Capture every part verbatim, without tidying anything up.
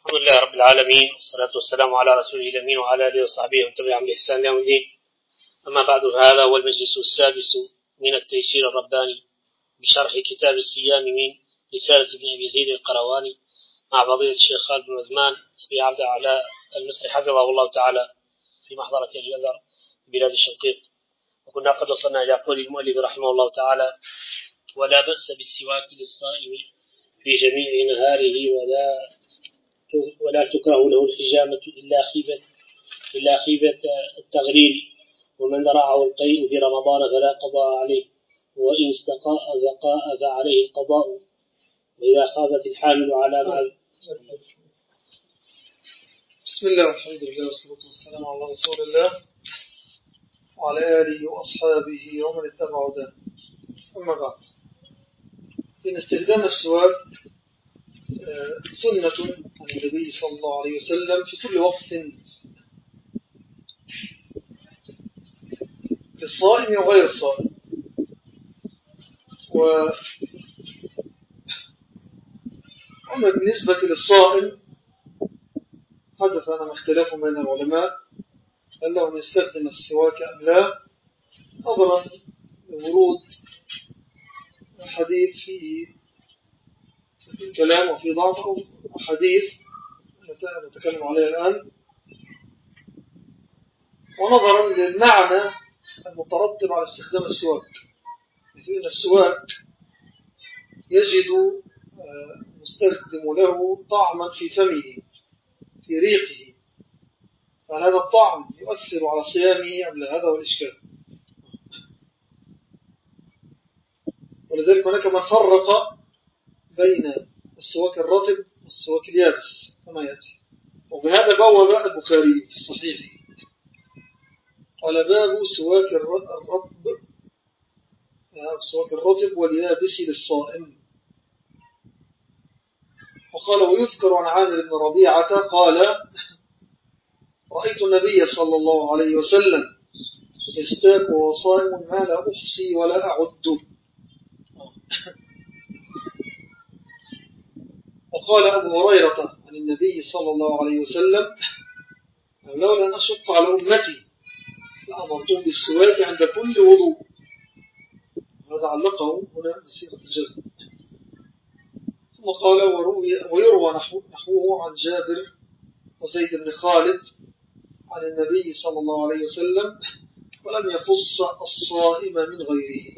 الحمد لله رب العالمين، والصلاة والسلام على رسوله الأمين وعلى آله وصحبه ومن تبعهم بإحسان يوم الدين. أما بعد، فهذا هو المجلس السادس من التيسير الرباني بشرح كتاب الصيام من رسالة ابن أبي زيد القرواني مع فضيلة الشيخ خالد بن عثمان أبي عبد على المصري حفظه الله تعالى في محضرة الجذر بلاد الشنقيط. وكنا قد وصلنا إلى قول المؤلف رحمه الله تعالى: ولا بأس بالسواك للصائم في جميع نهاره ولا ولا تكره له الحجامة إلا خيفة إلا خيفة التغرير، ومن ذرعه القيء في رمضان فلا قضاء عليه، وإن استقاء فقاء فعليه القضاء، وإذا خافت الحامل على ما. بسم الله والحمد لله والصلاة والسلام على رسول الله وعلى آله وأصحابه ومن اتبع هداه. أما بعد، إن استخدام السواك سنة عن النبي صلى الله عليه وسلم في كل وقت للصائم وغير الصائم. وأما بالنسبة للصائم حدث أنا اختلاف بين العلماء هل له يستخدم السواك أم لا، نظرا لورود حديث فيه الكلام وفي ضعف حديث نتكلم عليه الآن، ونظرا للمعنى المترتب على استخدام السواك، فإن السواك يجد مستخدم له طعما في فمه في ريقه، فهذا الطعم يؤثر على صيامه أم لا؟ هذا هو الإشكال. ولذلك هناك من فرق بين السواك الرطب والسواك اليابس كما يأتي، وبهذا بوب البخاري في الصحيح قال: باب سواك الرطب سواك الرطب واليابس للصائم. وقال: ويذكر عن عامر بن ربيعة قال: رأيت النبي صلى الله عليه وسلم يستاك وهو صائم ما لا أحصي ولا أعد. وقال أبو هريرة عن النبي صلى الله عليه وسلم: لولا أن أشق على أمتي لأمرتهم بالسواك عند كل وضوء. هذا علقه هنا بصيغة الجزم. ثم قال: ويروى نحوه عن جابر وزيد بن خالد عن النبي صلى الله عليه وسلم ولم يخص الصائم من غيره.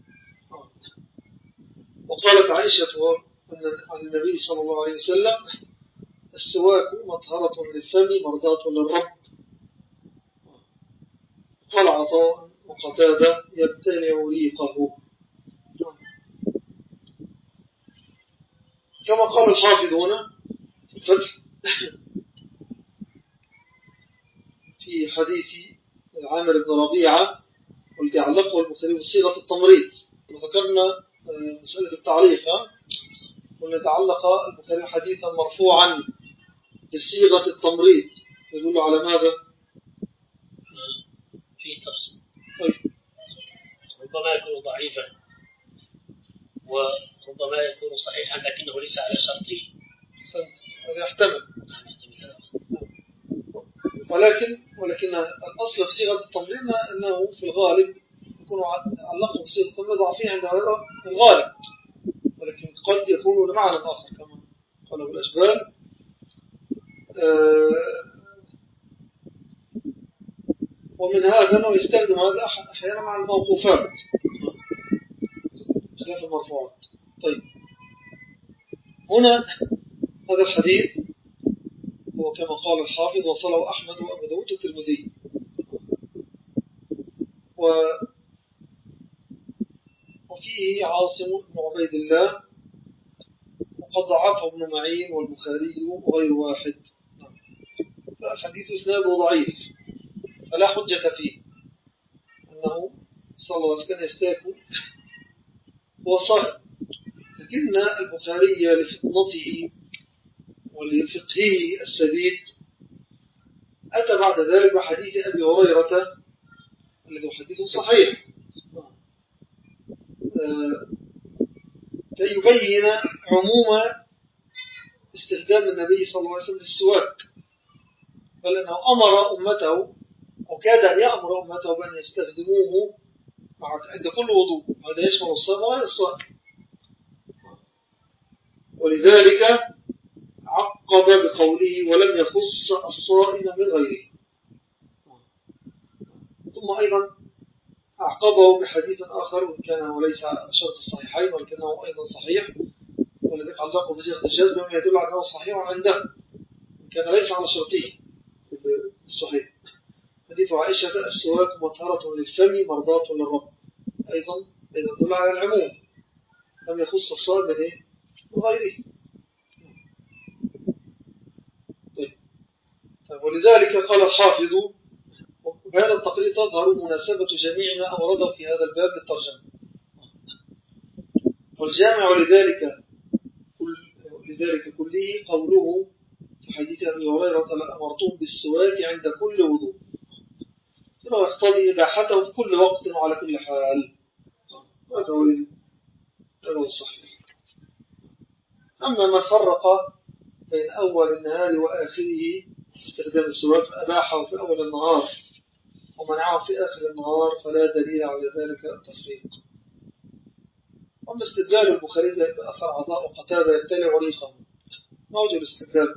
وقالت عائشة عن النبي صلى الله عليه وسلم: السواك مطهرة للفم مرضاة للرب. قال عطاء وقتادة: يبتلع ريقه. كما قال الحافظ هنا في الفتح في حديث عامر بن ربيعة والذي علقه البخاري بصيغة التمريض. وذكرنا مسألة التعليق، ونتعلق البخاري حديثا مرفوعا بصيغة التمريض يدل على ماذا؟ فيه تفصيل. طيب. ربما يكون ضعيفا وربما يكون صحيحا لكنه ليس على شرطه. أحسنت، هذا يحتمل. ولكن ولكن الأصل في صيغة التمريض أنه في الغالب يكون علقه بصيغة التمريض ضعفيه عند الغالب، ولكن قد يكون لمعنى آخر كما قاله الأشبال. آه ومن هذا أنه يستخدم هذا أحيانا مع الموقوفات خلاف المرفوعات. طيب، هنا هذا الحديث هو كما قال الحافظ: وصله أحمد وأبو داود والترمذي. و... وفيه عاصم بن عبيد الله، وقد ضعفه ابن معين والبخاري وغير واحد. فالحديث إسناده ضعيف، فلا حجة فيه أنه صلى الله عليه وسلم يستاك وصائم. لكن البخاري لفطنته ولفقهه السديد أتى بعد ذلك بحديث أبي هريرة الذي حديث صحيح كي يبين عموم استخدام النبي صلى الله عليه وسلم للسواك، بل أنه أمر أمته أو كاد أن يأمر أمته بأن يستخدموه عند كل وضوء. هذا يشمل الصائم وغير الصائم. ولذلك عقب بقوله ولم يخص الصائم من غيره. ثم أيضا أعقبه بحديث آخر وإن كان وليس على شرط الصحيحين ولكنه أيضا صحيح، ولذلك علقه بصيغة الجزم بما يدل على أنه صحيح عنده إن كان ليس على شرطه الصحيح. حديث عائشة السواك مطهرة للفم مرضاة للرب، أيضا يدل على العموم، لم يخص الصائم من غيره. طيب. ولذلك قال الحافظ وبهذا التقرير تظهر مناسبة جميع ما أورده في هذا الباب للترجمة. والجامع لذلك كل لذلك كله قوله في حديث أبي هريرة لأمرتم بالسواك عند كل وضوء، إنه يقتضي إباحته في كل وقت وعلى كل حال. هذا هو الصحيح. أما من فرق بين أول النهار وآخره استخدام السواك فأباحه في أول النهار ومنعه في آخر النهار فلا دليل على ذلك التفريق. أما استدلال البخاري بأثر عطاء وقتادة يبتلع ريقه، ما وجه الاستدلال؟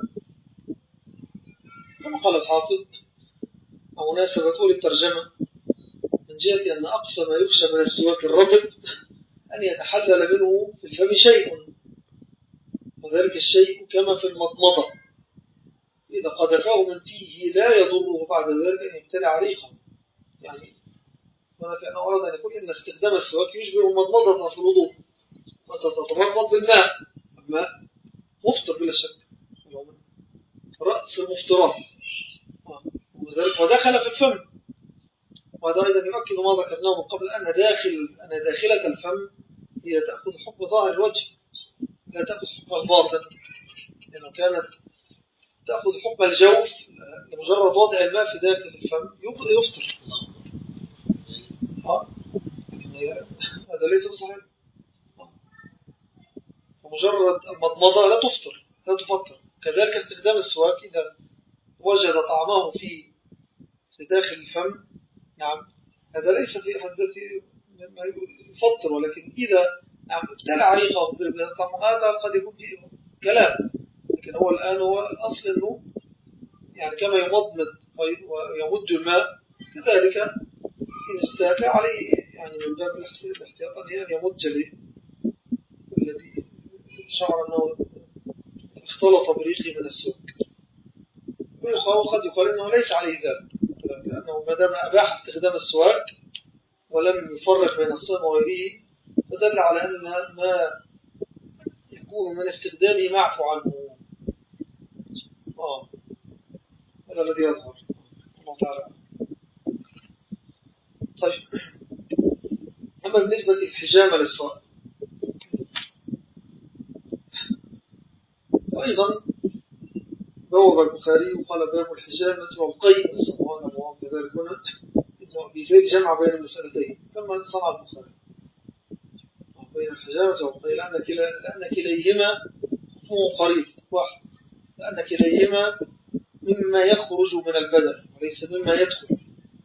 كما قال الحافظ ومناسبته للترجمة من جهة أن أقصى ما يخشى من السواك الرطب أن يتحلل منه في الفم شيء، وذلك الشيء كما في المضمضة إذا قذفه من فيه لا يضره بعد ذلك أن يبتلع ريقه. يعني هنا كأنه أراد أن يقول إن استخدام السواك يشبه المضمضة في الوضوء، وأنت تتمضمض بالماء، الماء مفطر بلا شك، رأس المفطرات، وذلك ودخل في الفم. وهذا أيضا يؤكد ما ذكرناه من قبل أن داخل أن داخلة الفم هي تأخذ حكم ظاهر الوجه لا تأخذ حكم الباطن، لأنه يعني كانت تأخذ حكم الجوف لمجرد وضع الماء في داخل الفم يفطر. آه. هذا ليس بصحيح. ومجرد المضمضة لا تفطر لا تفطر. كذلك استخدام السواك إذا وجد طعمه في في داخل الفم، نعم هذا ليس في حد ذاته ما يفطر، ولكن إذا نعم ابتلع ريقه طعم هذا قد يكون فيه كلام، لكن هو الآن هو أصل أنه يعني كما يمضمض ويمد الماء كذلك إن استاك عليه يعني من باب الاحتياط أن يمد له الذي شعر أنه اختلط بريقه من السواك، وقد يقال أنه ليس عليه ذلك، لأنه ما دام أباح استخدام السواك ولم يفرق بين الصائم وغيره فدل على أن ما يكون من استخدامه معفو عنه. آه. هذا الذي يظهر الله تعالى. طيب، أما بالنسبة للحجامة للصائم وأيضا بوب البخاري وقال باب الحجامة والقيء سبحانه الله كذلك هنا إنه أبي زيد جمع بين المسألتين كما صنع البخاري بين الحجامة والقيء، لأن, كلا لأن كليهما هو قريب واحد، لأن كليهما مما يخرج من البدن وليس مما يدخل.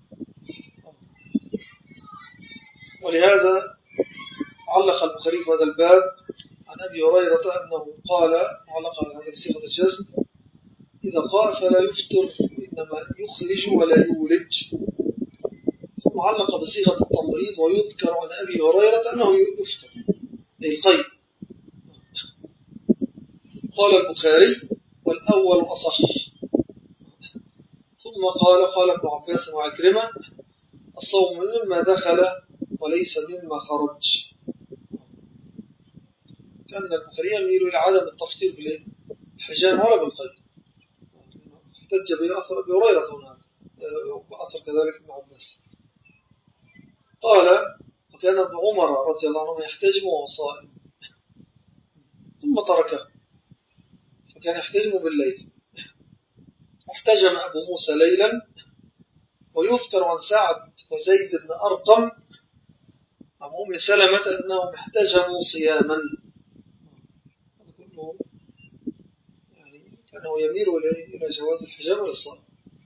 ولهذا علق البخاري في هذا الباب عن أبي هريرة أنه قال علق هذا بصيغة الجزم إذا قاء فلا يفطر إنما يخرج ولا يولج، ثم علق بصيغة التمريض ويذكر عن أبي هريرة أنه يفطر أي القيء. قال البخاري والأول أصح، ثم قال قال ابن عباس وعكرمة الصوم مما دخل وليس مما خرج. كان البخاري يميل إلى عدم التفطير بالحجام ولا بالقيء، احتج به أثر أبي هريرة هناك وأثر كذلك ابن عباس. قال وكان ابن عمر رضي الله عنه يحتجم وهو صائم ثم تركه فكان يحتجم بالليل. احتجم أبو موسى ليلا، ويذكر عن سعد وزيد بن أرقم عن أم سلمة أنهم احتجموا صياما. كله فإنه يميل إلى جواز الحجامة للصائم.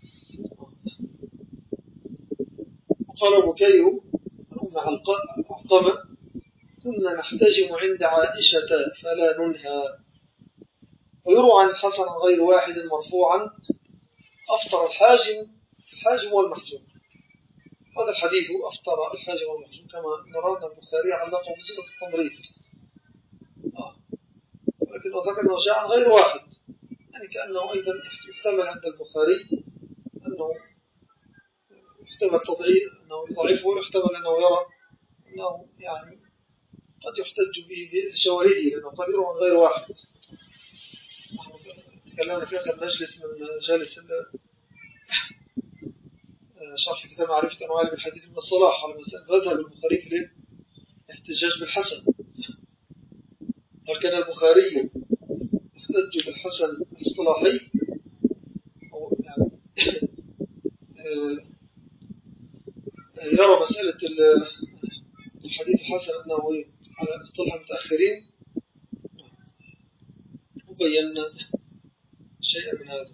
وقال بكير أم علقمة كنا نحتجم عند عائشة فلا ننهى. ويروى عن الحسن غير واحد مرفوعا أفطر الحاجم الحاجم والمحجوم. هذا الحديث أفطر الحاجم والمحجوم كما نرى أن البخاري علقه بصيغة التمريض، آه. ولكن ذكر أنه جاء عن غير واحد، يعني كأنه أيضا يحتمل عند البخاري أنه يحتمل تضعيف أنه يضعفه، ويحتمل أنه يرى أنه يعني قد يحتج به بشواهده، لأنه قد يروى عن غير واحد. تكلمنا في آخر مجلس من مجالس شرح كتاب معرفة أنواع علم الحديث من الصلاح على مسألة مذهب البخاري في الاحتجاج بالحسن. هل كان البخاري يحتج بالحسن الاصطلاحي أو يعني يرى مسألة الحديث الحسن أنه على اصطلاح المتأخرين؟ وبينا شيئا من هذا،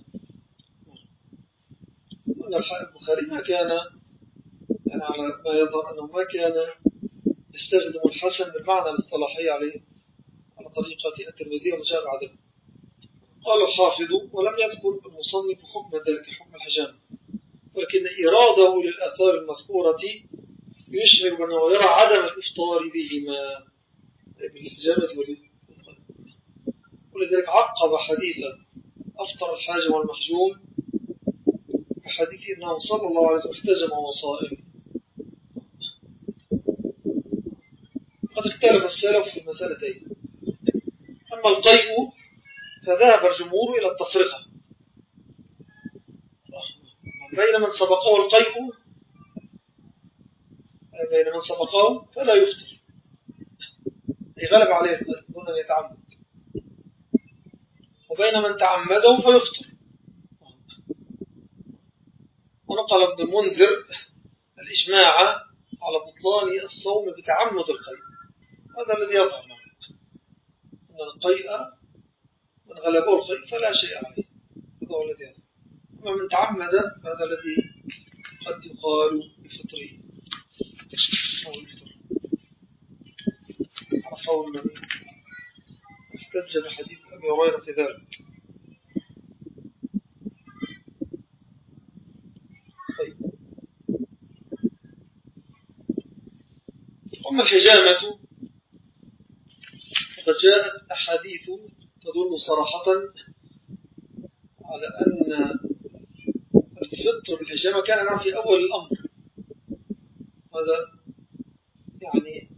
أن البخاري ما كان يعني على ما يظهر أنه ما كان يستخدم الحسن بالمعنى الاصطلاحي عليه على طريقة الترمذي وجاء بعده. قال الحافظ ولم يذكر المصنف حكم ذلك حكم الحجامة، ولكن إراده للآثار المذكورة يشعر بأنه يرى عدم الإفطار بهما بالحجامة والقلب، ولذلك عقب حديث أفطر الحاجم والمحجوم بحديث أنه صلى الله عليه وسلم احتجم وهو صائم. قد اختلف السلف في المسألتين. أما القيء فذهب الجمهور إلى التفرقة بين من سبقه القيء بين من سبقه فلا يفطر، يغلب عليه دون أن يتعمد، وبين من تعمده فيفطر. ونقل ابن المنذر الإجماع على بطلان الصوم بتعمد القيء. هذا الذي يظهر أن القيء من غلبه القيء فلا شيء عليه، هذا هو الذي يظهر. أما من تعمد فهذا الذي قد يقال بفطره أو الفطر على قول من احتج بحديث أبي هريرة في ذلك. طيب. أما الحجامة فقد جاءت أحاديث تدل صراحة على أن الفطر بالحجامة كان نعم في أول الأمر. هذا يعني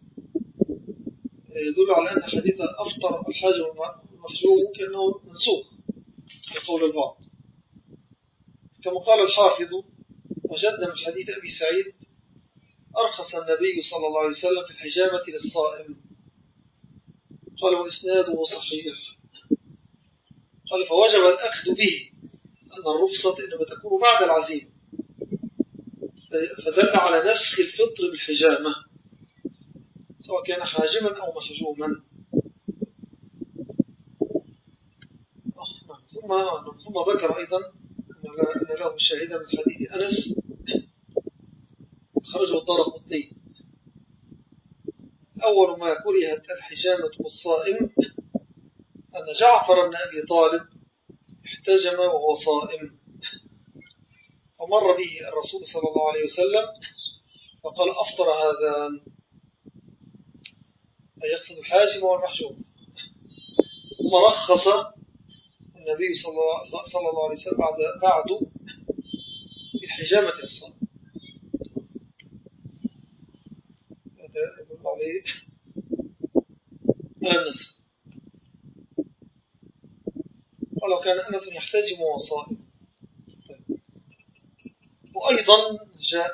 يدل على أن حديث أفطر الحاجم والمحجوم كأنه منسوخ لقول البعض، كما قال الحافظ وجدنا من حديث أبي سعيد أرخص النبي صلى الله عليه وسلم في الحجامة للصائم. قال وإسناده صحيح. قال فوجب الأخذ به أن الرخصة إنما تكون بعد العزيمة، فدل على نسخ الفطر بالحجامة سواء كان حاجما أو محجوما. ثم ثم ذكر أيضا أن له شاهدا من حديث أنس خرجه الدارقطني أول ما كرهت الحجامة بالصائم أن جعفر بن أبي طالب احتجم وهو صائم، فمر به الرسول صلى الله عليه وسلم فقال أفطر هذا، أي يقصد الحاجم والمحجوم. ثم رخص النبي صلى الله عليه وسلم بعد في الحجامة للصائم. هذا يدل عليه على النسخ. ولو كان أنس يحتجم وهو صائم. وأيضا جاء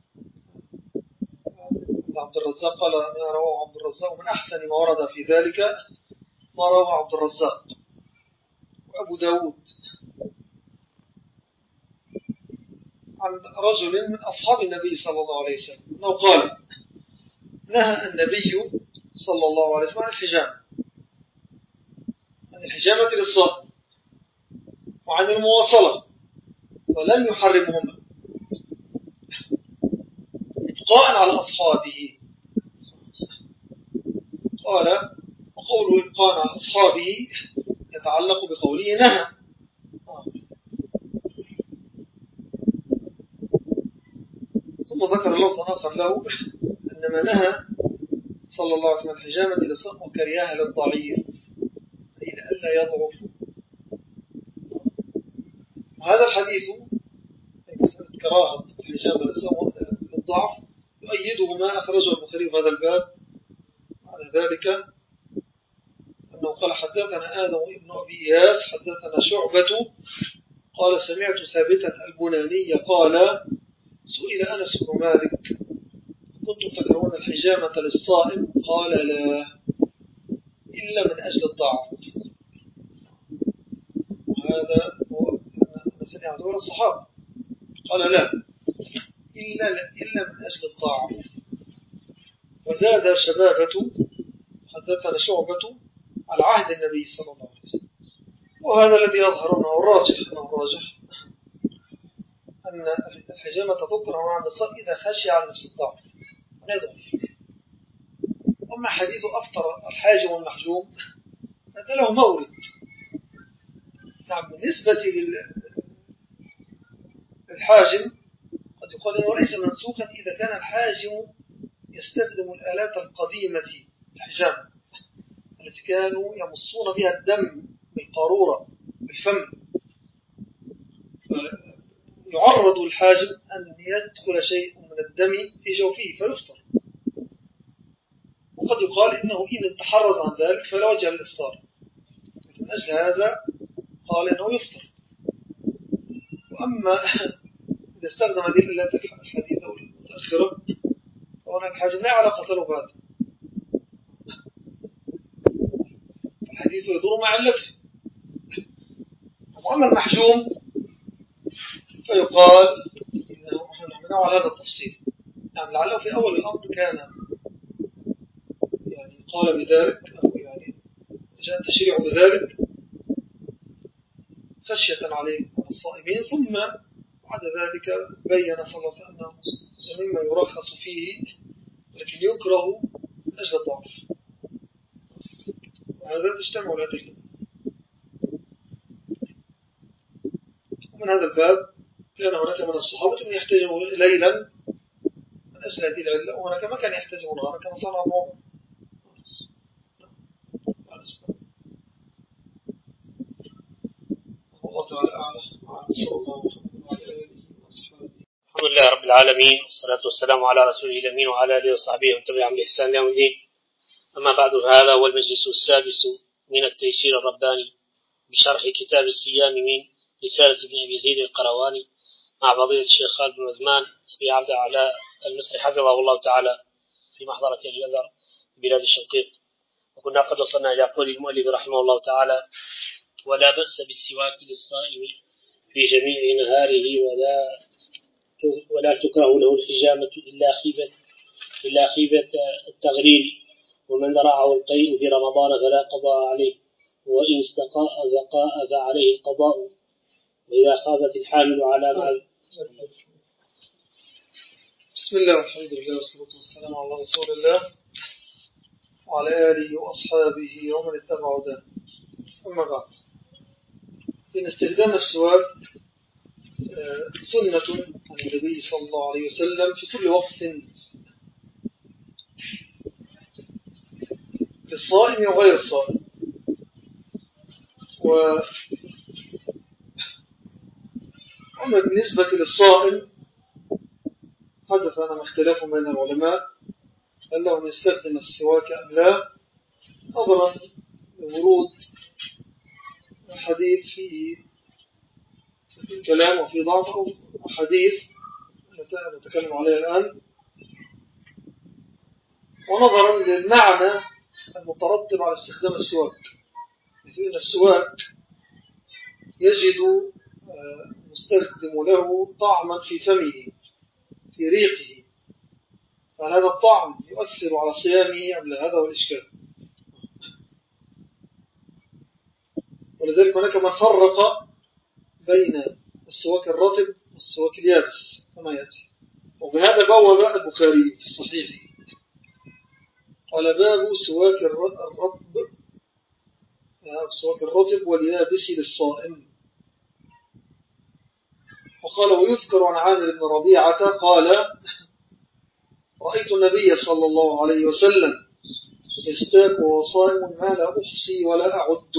عبد الرزاق قال ما رواه عبد الرزاق من أحسن ما ورد في ذلك ما رواه عبد الرزاق وأبو داود عن رجل من أصحاب النبي صلى الله عليه وسلم أنه قال نهى النبي صلى الله عليه وسلم عن الحجامة عن الحجامة للصائم، وعن المواصلة ولم يحرمهما إبقاء على أصحابه. قال وقوله إبقاء على أصحابه يتعلق بقوله نهى. ثم ذكر لفظا آخر له أنما نهى صلى الله عليه وسلم الحجامة للصائم وكرياها للضعيف لئلا يضعف. وهذا الحديث كراهة الحجامة للضعف يؤيده ما أخرجه البخاري في هذا الباب على ذلك أنه قال حدثنا آدم ابن أبي إياس حدثنا شعبة قال سمعت ثابتا البناني قال سئل أنس بن مالك كنتم تكرهون الحجامة للصائم قال لا إلا من أجل الضعف. وهذا هو أنس يعزور الصحابة قال لا إلا, إلا من أجل الضعف. وزاد شبابة حدثنا شعبة على عهد النبي صلى الله عليه وسلم. وهذا الذي يظهر أنه الراجح أنه الراجح أن الحجامة تذكر مع النساء إذا خشي على نفس الضعف ونضعف. أما حديث أفطر الحاجم والمحجوم هذا له مورد. نعم بالنسبة للحاجم قد يقال أنه ليس منسوخا إذا كان الحاجم يستخدم الآلات القديمة الحجامة التي كانوا يمصون بها الدم بالقارورة بالفم، يعرض الحاجم أن يدخل شيء من الدم في جوفه فيفطر. وقد يقال إنه إن تحرز عن ذلك فلا وجه للإفطار، من أجل هذا قال إنه يفطر. وأما إذا استخدم هذه الآلات الحديثة أو المتأخرة فهناك الحاجم لا علاقة له بهذا، الحديث يدور مع اللف. وأما المحجوم فيقال إنه نحن على هذا التفصيل. يعني لعله في أول الأمر كان يعني قال بذلك أو يعني جاء التشريع بذلك خشية عليه الصائمين، ثم بعد ذلك بين صلى الله عليه وسلم مما يرخص فيه لكن يكره من أجل الضعف. وهذا تجتمع الأدلة. ومن هذا الباب كان هناك من الصحابة من يحتاجون ليلا من أجل هذه العلة، وهناك ما كان يحتاجون نهارا كما صنع عمر. الله تعالى أعلم. صلى الله عليه وسلم. الحمد لله رب العالمين والصلاة والسلام على رسوله الأمين وعلى آله وصحبه ومن تبعهم بإحسان يوم الدين. أما بعد فهذا هو المجلس السادس من التيسير الرباني بشرح كتاب الصيام من رسالة ابن أبي زيد القرواني مع فضيلة الشيخ خالد بن عثمان أبي عبد على المصري حفظه الله تعالى في محضرة الجذر بلاد الشنقيط. وكنا قد وصلنا إلى قول المؤلف رحمه الله تعالى: ولا بأس بالسواك للصائم في جميع نهاره ولا ولا تكره له الحجامة إلا خيبة إلا خيبة التغرير، ومن ذرعه القيء في رمضان فلا قضاء عليه، وإن استقاء فقاء فعليه القضاء، وإذا خافت الحامل على ما. بسم الله والحمد لله والصلاة والسلام على رسول الله وعلى آله وأصحابه ومن اتبعوا ده. أما بعد، إن استخدام السواك سنة عن النبي صلى الله عليه وسلم في كل وقت للصائم وغير الصائم. وأما بالنسبة للصائم حدث أنا اختلاف بين العلماء هل لهم يستخدم السواك أم لا، نظرا لورود الحديث في الكلام وفي ضعف حديث نتكلم عليه الآن، ونظرا للمعنى المترتب على استخدام السواك، مثل أن السواك يجد مستخدم له طعما في فمه في ريقه، فهذا الطعم يؤثر على صيامه أم لا؟ هذا هو الإشكال. ولذلك هناك من فرق بين السواك الرطب والسواك اليابس كما يأتي. وبهذا بوب البخاري في صحيحه قال باب سواك الرطب سواك الرطب واليابس للصائم. وقال ويذكر عن عامر بن ربيعة قال رأيت النبي صلى الله عليه وسلم يستاك وهو صائم ما لا أحصي ولا أعد.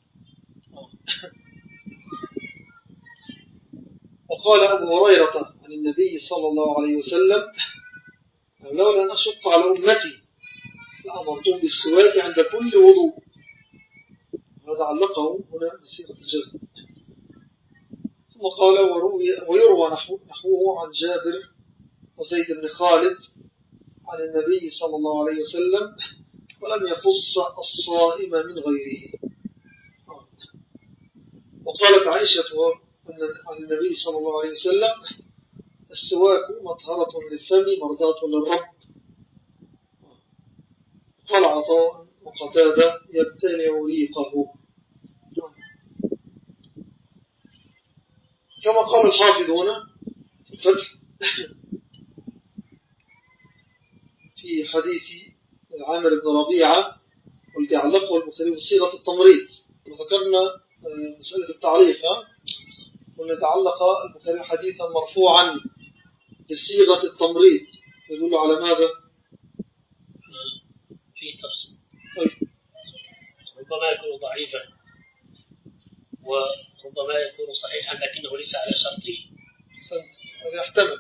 وقال أبو هريرة عن النبي صلى الله عليه وسلم لولا أن أشق على أمتي لأمرتهم بالسواك عند كل وضوء. هذا علقه هنا بصيغة الجزم. ثم قال ويروى نحوه عن جابر وزيد بن خالد عن النبي صلى الله عليه وسلم ولم يخص الصائم من غيره. وقالت عائشة عن النبي صلى الله عليه وسلم السواك مطهرة للفم مرضاة للرب. قال عطاء وقتادة يبتلع ريقه. كما قال الحافظ هنا في الفتح في حديث عامر بن ربيعة والذي علقه البخاري بصيغة التمريض. وذكرنا مسألة التعليق ونتعلق البخاري حديثا مرفوعا بصيغة التمريض يدل على ماذا؟ فيه تفصيل. طيب. ربما يكون ضعيفا وربما يكون صحيحا لكنه ليس على شرطه. أحسنت، هذا يحتمل.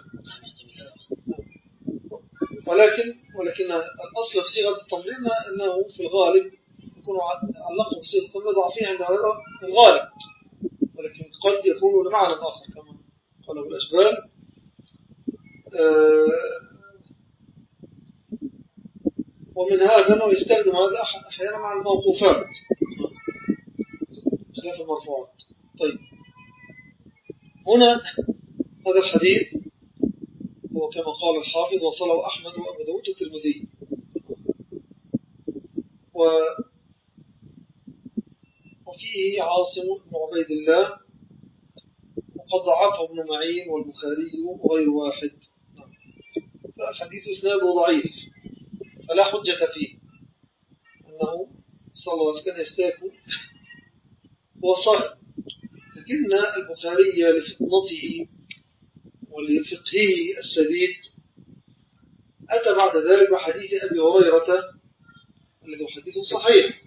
ولكن ولكن الأصل في صيغة التمريض أنه في الغالب يكون علقه بصيغة التمريض ضعفيا عند هذا الغالب، ولكن قد يكون لمعنى آخر كما قاله الأشبال. آه ومن هذا أنه يستخدم هذا أحيانا مع الموقوفات خلاف المرفوعات. طيب، هنا هذا الحديث هو كما قال الحافظ وصله أحمد وأبو داود والترمذي. و وفيه عاصم بن عبيد الله وقد ضعفه ابن معين والبخاري وغير واحد. فالحديث إسناده ضعيف فلا حجة فيه أنه صلى الله عليه وسلم يستاك وصائم. لكن البخاري لفطنته ولفقهه السديد أتى بعد ذلك بحديث أبي هريرة الذي حديث صحيح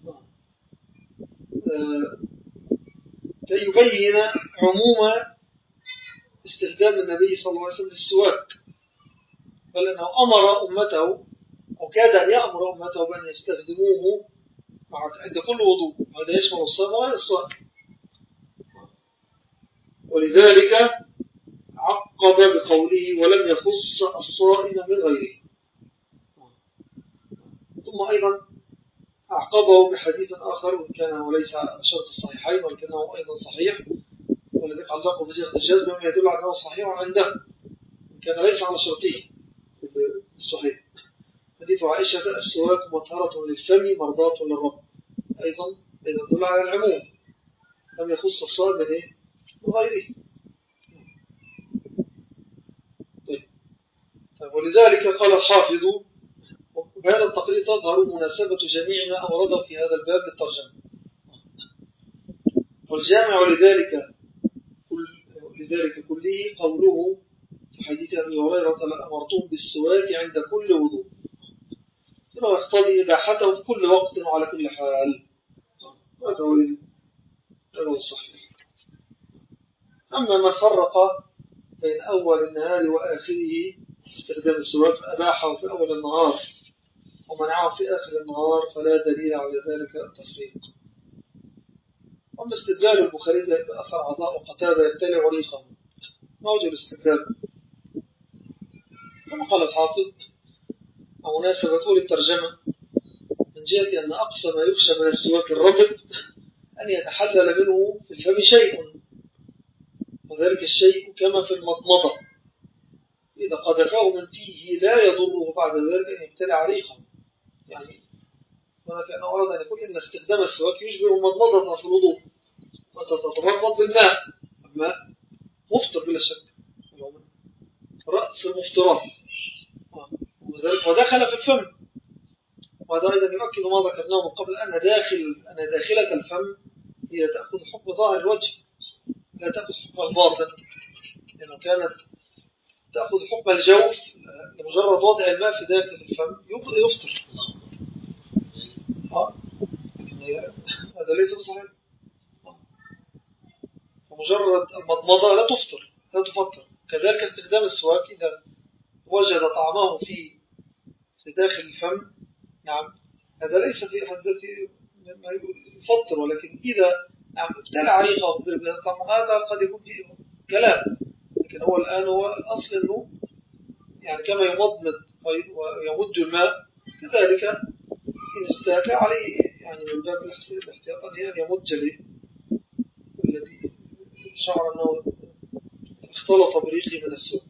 كي يبين عموم استخدام النبي صلى الله عليه وسلم للسواك، بل أنه أمر أمته أو كاد أن يأمر أمته بأن يستخدموه عند كل وضوء. هذا يشمل الصائم وغير الصائم. ولذلك عقب بقوله ولم يخص الصائم من غيره. ثم أيضا أعقبه بحديث آخر وإن كان وليس على شرط الصحيحين ولكنه أيضا صحيح، ولذلك علقه بصيغة الجزم بما يدل على أنه صحيح عنده إن كان ليس على شرطه الصحيح. حديث عائشة السواك مطهرة للفم مرضاة للرب أيضا يدل على العموم لم يخص الصائم من غيره. طيب. ولذلك قال الحافظ وبهذا التقرير تظهر مناسبة جميع ما أورده في هذا الباب للترجمة. والجامع لذلك كل لذلك كله قوله في حديث أبي هريرة لأمرتم بالسواك عند كل وضوء، إنه يقتضي إباحته في كل وقت وعلى كل حال. هذا هو الصحيح. أما من فرق بين أول النهار وآخره استخدام السواك فأباحه في أول النهار ومنعه في آخر النهار فلا دليل على ذلك التفريق. أما استدلال البخاري بأثر عطاء وقتادة يبتلع ريقه موجود الاستدلال كما قال الحافظ ومناسبته للترجمة من جهة أن أقصى ما يخشى من السواك الرطب أن يتحلل منه في الفم شيء، وذلك الشيء كما في المضمضة إذا قذفه من فيه لا يضره بعد ذلك أن يبتلع ريقه. يعني هنا كأنه أراد أن يقول إن استخدام السواك يشبه المضمضة في الوضوء، وأنت تتمضمض بالماء الماء مفطر بلا شك، رأس المفطرات، وذلك ودخل في الفم. وهذا أيضا يؤكد ما ذكرناه من قبل أن داخل أن داخلة الفم هي تأخذ حكم ظاهر الوجه لا تأخذ حكم الباطن، لأنه يعني كانت تأخذ حكم الجوف لمجرد وضع الماء في داخل الفم يفطر. آه. هذا ليس بصحيح. ومجرد المضمضة لا تفطر لا تفطر. كذلك استخدام السواك إذا وجد طعمه في في داخل الفم، نعم هذا ليس في حد ذاته ما يفطر، ولكن إذا نعم ابتلع ريقه طعم هذا قد يكون فيه كلام، لكن هو الآن هو أصل أنه يعني كما يمضمض ويمد الماء كذلك إن استاك عليه يعني من باب الاحتياط أن يمد له الذي شعر أنه اختلط بريقه من السوق،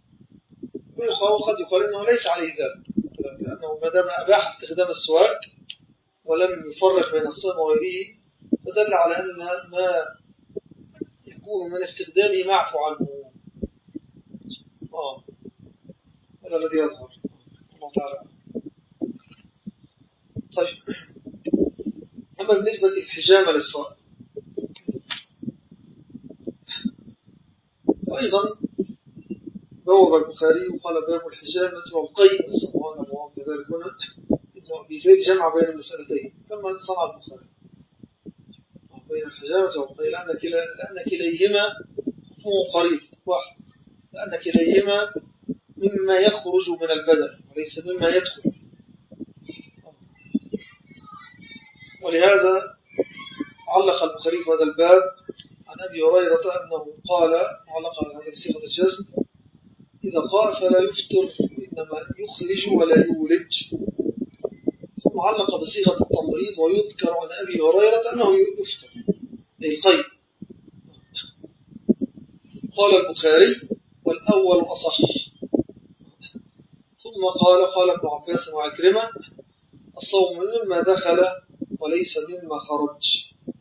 وقد يقال أنه ليس عليه ذلك، لأنه ما دام أباح استخدام السواك ولم يفرق بين الصائم وغيره فدل على أن ما يكون من استخدامه معفو عنه. آه هذا الذي يظهر الله تعالى. طيب، أما بالنسبة للحجامة للصائم أيضا بوب البخاري وقال باب الحجامة والقيء سبحانه الله كذلك هنا ابن أبي زيد جمع بين المسألتين كما صنع البخاري بين الحجامة والقيء، لأن, كلا لأن كليهما حكمه قريب واحد، لأن كليهما مما يخرج من البدن وليس مما يدخل. ولهذا علق البخاري في هذا الباب عن أبي هريرة أنه قال علق هذا بصيغة الجزم إذا قاء فلا يفطر إنما يخرج ولا يولج، ثم علق بصيغة التمريض ويذكر عن أبي هريرة أنه يفطر أي القيء. قال البخاري والأول أصح، ثم قال قال ابن عباس وعكرمة الصوم مما دخل وليس مما خرج،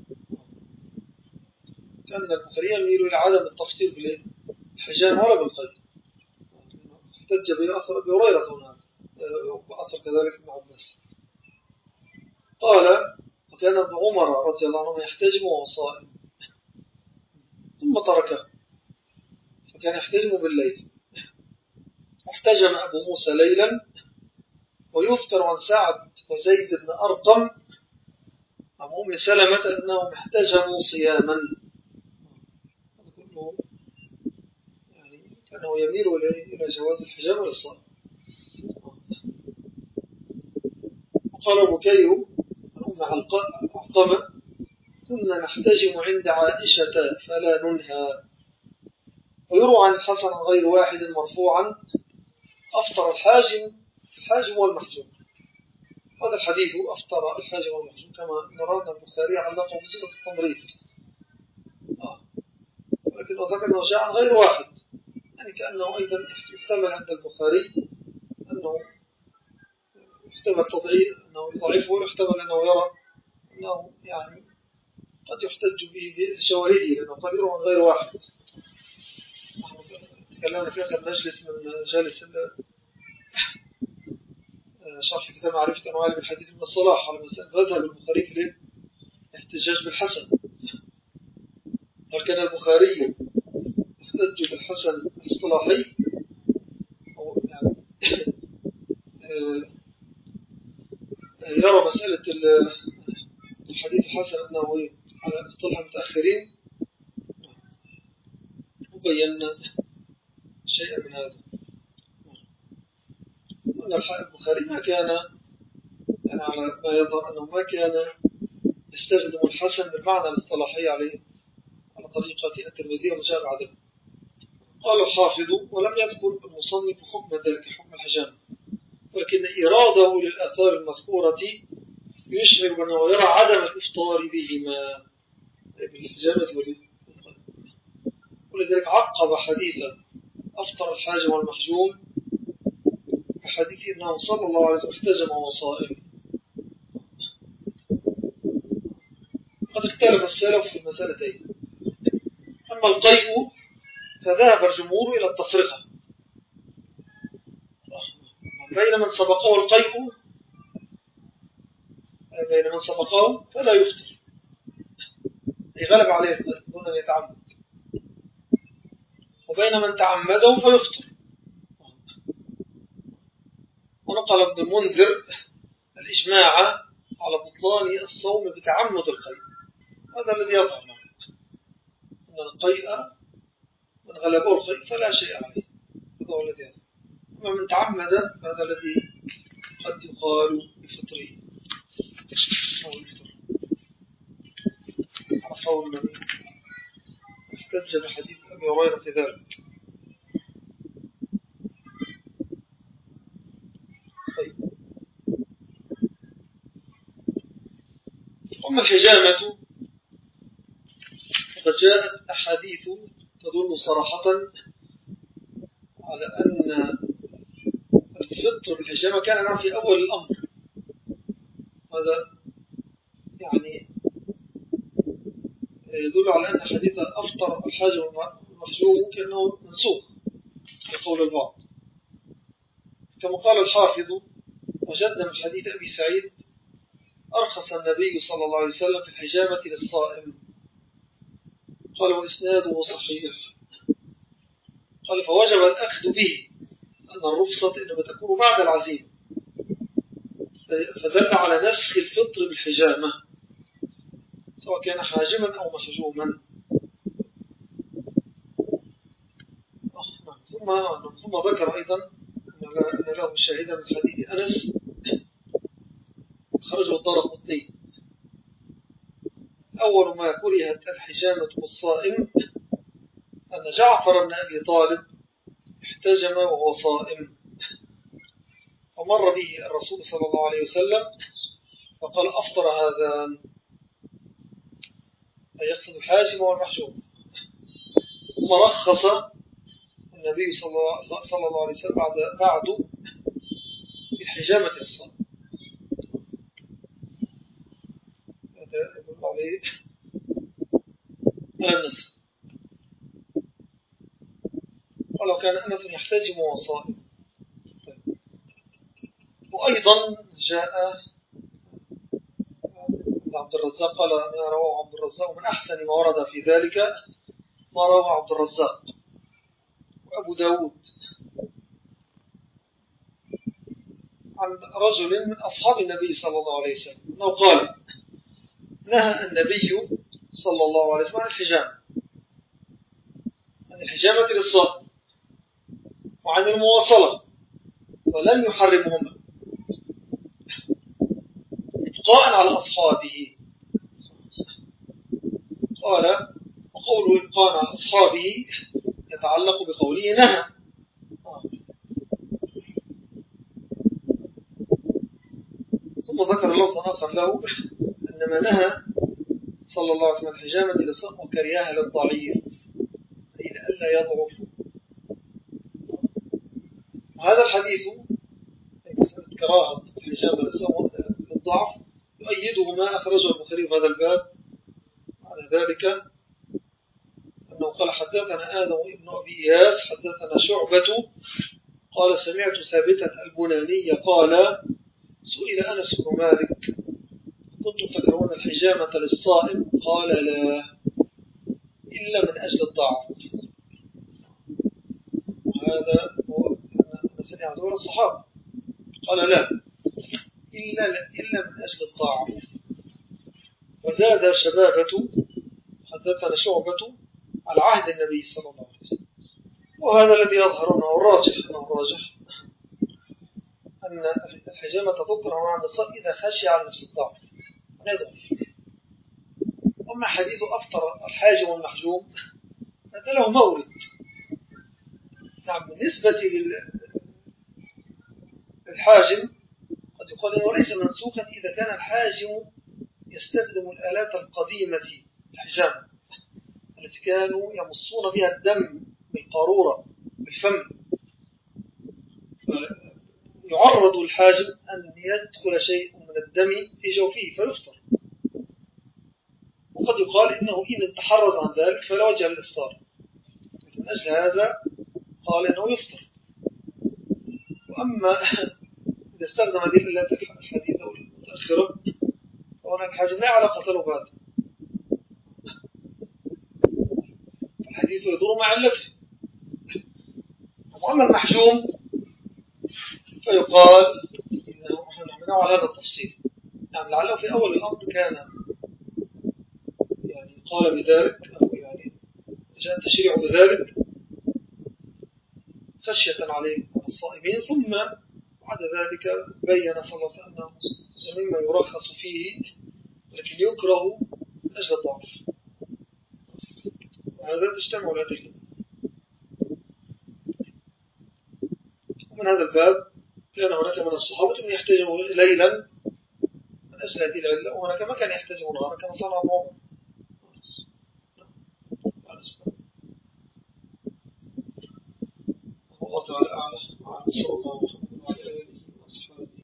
كأن البخاري يميل إلى عدم التفطير بالحجام ولا بالقيء، احتج به أثر أبي هريرة هناك وأثر كذلك ابن عباس. قال وكان ابن عمر رضي الله عنه يحتجم وهو صائم ثم تركه فكان يحتجم بالليل. احتجم أبو موسى ليلا، ويذكر عن سعد وزيد بن أرقم عن أم سلمة أنهم احتجموا صياما. هذا كله يعني كانه يميل إلى جواز الحجام للصائم. وقال بكير عن أم علقمة كنا نحتجم عند عائشة فلا ننهى. ويروى عن الحسن غير واحد مرفوعا أفطر الحاجم الحاجم والمحجوم. هذا الحديث أفطر الحاجم والمحجوم كما نرى أن البخاري علقه بصيغة التمريض، آه. لكن أذكر أنه جاء عن غير واحد، يعني كأنه أيضا يحتمل عند البخاري أنه يحتمل تضعيف أنه يضعفه، ويحتمل أنه يرى أنه يعني قد يحتج به بشواهده لأنه قد يروى عن غير واحد. تكلمنا في آخر مجلس من مجالس شرح كتاب معرفة أنواع علم الحديث من الصلاح على مسألة مذهب البخاري في الاحتجاج بالحسن. هل كان البخاري يحتج بالحسن الاصطلاحي أو يعني يرى مسألة الحديث الحسن أنه على اصطلاح المتأخرين؟ وبينا شيئا من هذا، أن البخاري ما كان يعني على ما يظهر أنه ما كان يستخدم الحسن بالمعنى الاصطلاحي عليه على طريقة الترمذي وجاء بعده. قال الحافظ ولم يذكر المصنف حكم ذلك حكم الحجام، ولكن إراده للآثار المذكورة يشعر بأنه يرى عدم الإفطار بهما بالحجامة والقيء، ولذلك عقب حديثا أفطر الحاجم والمحجوم بحديث أنه صلى الله عليه وسلم احتجم وهو صائم. قد اختلف السلف في المسألتين، أما القيء فذهب الجمهور إلى التفرقة بين من سبقه القيء بين من سبقه فلا يفطر يغلب عليه دون أن يتعمد، وبين من تعمده فيفطر. ونقل ابن المنذر الإجماع على بطلان الصوم بتعمد القيء. هذا الذي يظهر أن القيء من غلبه القيء فلا شيء عليه، هذا هو الذي يظهر. أما من تعمد فهذا الذي قد يقال بفطره أو الفطر على قول النبي احتج بحديث أبي هريرة في ذلك. طيب. أما الحجامة فقد جاءت أحاديث تدل صراحة على أن الفطر بالحجامة كان معه في أول الأمر. هذا يعني يدل على أن حديث أفطر الحاجم والمحجوم كأنه منسوخ يقول البعض، كما قال الحافظ: وجدنا من حديث أبي سعيد أرخص النبي صلى الله عليه وسلم في الحجامة للصائم. قال: وإسناده صحيح. قال: فوجب الأخذ به أن الرخصة إنما تكون بعد العزيمة، فدل على نسخ الفطر بالحجامة سواء كان حاجما أو محجوما. ثم ثم ذكر أيضا أن له شاهدا من حديث أنس خرجه الدارقطني: أول ما كرهت الحجامة والصائم أن جعفر بن أبي طالب احتجم وهو صائم، فمر به الرسول صلى الله عليه وسلم فقال: أفطر هذا، أي يقصد الحاجم والمحجوم. ثم رخص النبي صلى الله عليه وسلم بعد في الحجامة للصائم. هذا يدل عليه على النسخ. ولو كان أنس يحتجم وهو صائم. وأيضا جاء عبد الرزاق قال: ما رواه عبد الرزاق من أحسن ما ورد في ذلك ما رواه عبد الرزاق وأبو داود عن رجل من أصحاب النبي صلى الله عليه وسلم أنه قال: نهى النبي صلى الله عليه وسلم عن الحجامة عن الحجامة للصائم وعن المواصلة، ولم يحرمهما إبقاء على أصحابه. قال: وقوله إبقاء على أصحابه يتعلق بقوله نهى. ثم ذكر لفظا آخر له إنما نهى صلى الله عليه وسلم الحجامة للصائم وكرهها للضعيف، أي لئلا يضعف. وهذا الحديث كراهة الحجامة للصائم للضعف يؤيده ما أخرجه البخاري في هذا الباب على ذلك أنه قال: حدثنا آدم ابن أبي إياس حدثنا شعبة قال: سمعت ثابتا البناني قال: سئل أنس بن مالك: كنتم تكرهون الحجامة للصائم؟ قال: لا، إلا من أجل الضعف. وهذا هو سمع زور الصحابة. قال: لا، إلا, إلا من أجل الضعف. وزاد شبابة حدثنا شعبة على عهد النبي صلى الله عليه وسلم. وهذا الذي يظهر أنه الراجح أنه الراجح أن الحجامة تذكر مع النساء إذا خشي على نفس الضعف ونضعف. أما حديث أفطر الحاجم والمحجوم هذا له مورد. نعم، بالنسبة للحاجم قد يقال أنه ليس منسوخا إذا كان الحاجم يستخدم الآلات القديمة الحجامة التي كانوا يمصون بها الدم بالقارورة بالفم، يعرض الحاجم أن يدخل شيء من الدم في جوفه فيفطر. وقد يقال إنه إن تحرز عن ذلك فلا وجه للإفطار، من أجل هذا قال إنه يفطر. وأما إذا استخدم هذه الإلات الحديثة أو المتأخرة فهناك حاجة لا علاقة له بهذا، الحديث يدور مع علته. وأما المحجوم فيقال إنه نحن على هذا التفصيل، يعني لعله في أول الأمر كان يعني قال بذلك أو يعني جاء التشريع بذلك خشية عليه الصائمين، ثم بعد ذلك بين صلى الله عليه وسلم مما يرخص فيه لكن يكره من أجل الضعف، وهذا تجتمع الأدلة. ومن هذا الباب كان هناك من الصحابة من يحتاجون ليلا من أجل هذه العلة، وهناك ما كان يحتاجون نهارا كما صنع عمر. الله تعالى أعلم. صلى الله